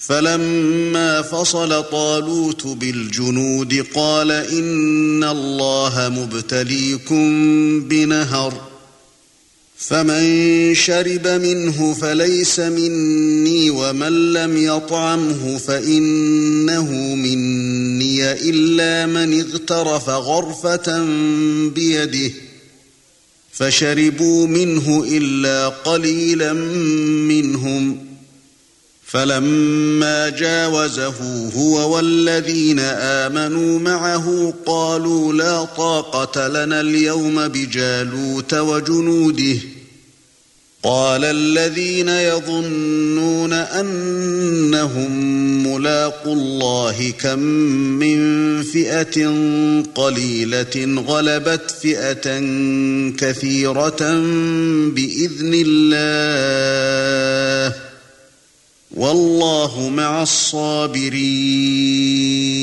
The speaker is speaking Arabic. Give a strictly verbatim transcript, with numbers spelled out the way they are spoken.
فلما فصل طالوت بالجنود قال إن الله مبتليكم بنهر فمن شرب منه فليس مني ومن لم يطعمه فإنه مني إلا من اغترف غرفة بيده فشربوا منه إلا قليلا منهم فلما جاوزه هو والذين آمنوا معه قالوا لا طاقة لنا اليوم بجالوت وجنوده قال الذين يظنون أنهم ملاقو الله كم من فئة قليلة غلبت فئة كثيرة بإذن الله والله مع الصابرين